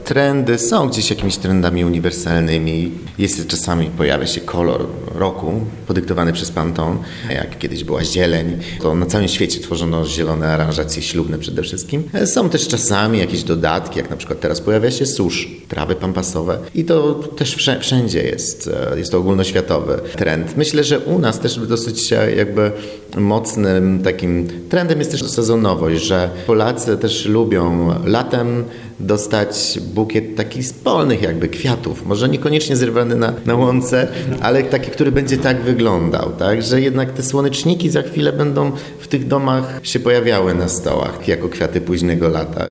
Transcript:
trendy są gdzieś jakimiś trendami uniwersalnymi. Czasami pojawia się kolor roku podyktowany przez Pantone. Jak kiedyś była zieleń, to na całym świecie tworzono zielone aranżacje ślubne przede wszystkim. Są też czasami jakieś dodatki, jak na przykład teraz pojawia się susz, trawy pampasowe i to też wszędzie jest to ogólnoświatowy trend. Myślę, że u nas też dosyć jakby mocnym takim trendem jest też sezonowość, że Polacy też lubią latem dostać bukiet takich polnych jakby kwiatów, może niekoniecznie zrywany na łące, ale taki, który będzie tak wyglądał, tak, że jednak te słoneczniki za chwilę będą w tych domach się pojawiały na stołach jako kwiaty późnego lata.